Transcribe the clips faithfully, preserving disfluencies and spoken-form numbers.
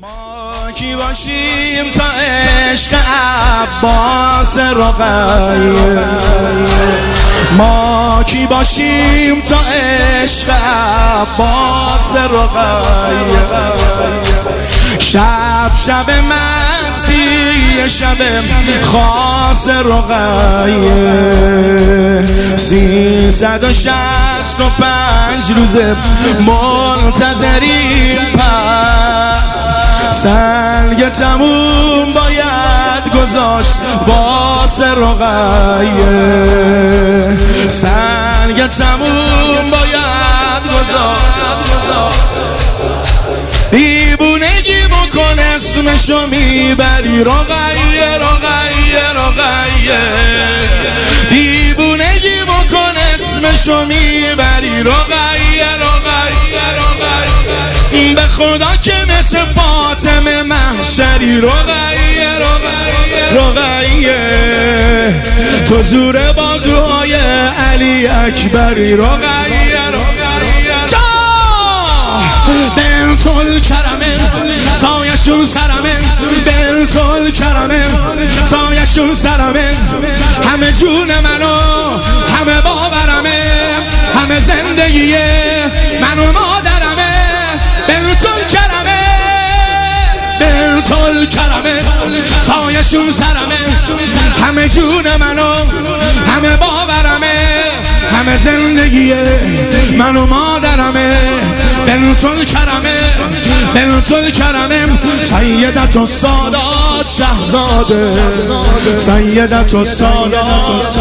ما کی باشیم تا عشق عباس رقیه، ما کی باشیم تا عشق عباس رقیه. شب شب مستی شب خاص رقیه، سیصد و شصت و پنج روزه منتظریم پس سنگ تموم باید گذاشت باس رقیه، سنگ تموم باید گذاشت. دیوونگی بکن اسمشو میبری رقیه رقیه رقیه، دیوونگی بکن اسمشو میبری رقیه رقیه رقیه. به خدا که مثل فاطمه محشری رقیه رقیه رقیه، تو زور بازوهای علی اکبری رقیه رقیه. بنت الکرمه سایشون سرمه، بنت الکرمه سایشون سرمه، همه جون منو همه باورمه، همه زندگی منو مادرمه. بنت الکرمه بنت الکرمه سایشون سرمه، همه جون منو همه باورمه، همه زندگی منو مادرمه. بنت الکرمه بنت الکرمه سیدت السادات شهزاده، سیدت السادات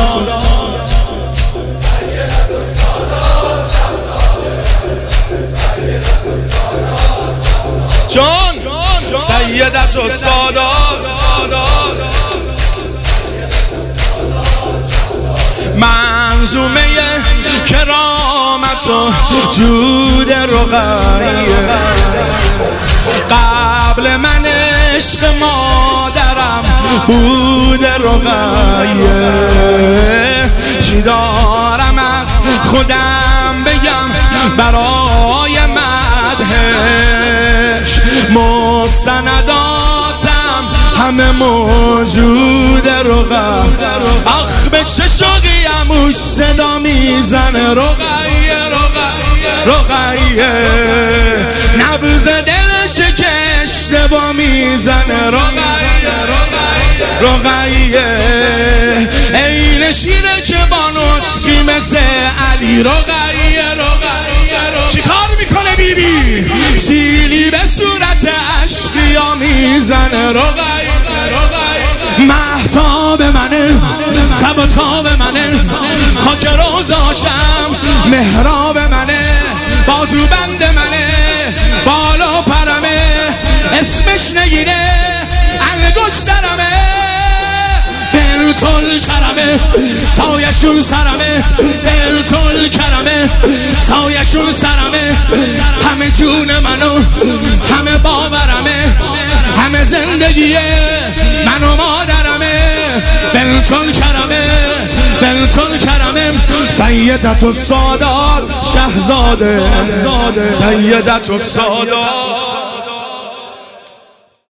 جان، سیدت السادات منظومه کرامت و جود رقیه. قبل من عشق مادرم بود رقیه، چی دارم از خودم بگم برای مدحش، مستنداتم همه موجود رقیه. آخ به چه شوقی اموش صدا میزنه رقیه رقیه رقیه، نبض دل شکشته با میزنه رقیه رقیه رقیه. این شیره که با نطقی مثل علی رقیه رقیه. چی کار میکنه بی بی؟ سیلی به صورت اشقیا میزنه رقیه رقیه. مهتاب منه تب و تاب منه، خاک روزاشم محراب منه، بازو بند منه بالا پرمه، اسمش نگیره انگشترمه. بنت الکرمه سایشون سرمه، بنت الکرمه سایشون سرمه، همه جون منو همه باورمه، همه زندگی منو مادرمه. بنت الکرمه بنت الکرمه سیدت السادات شهزاده، سیدت السادات.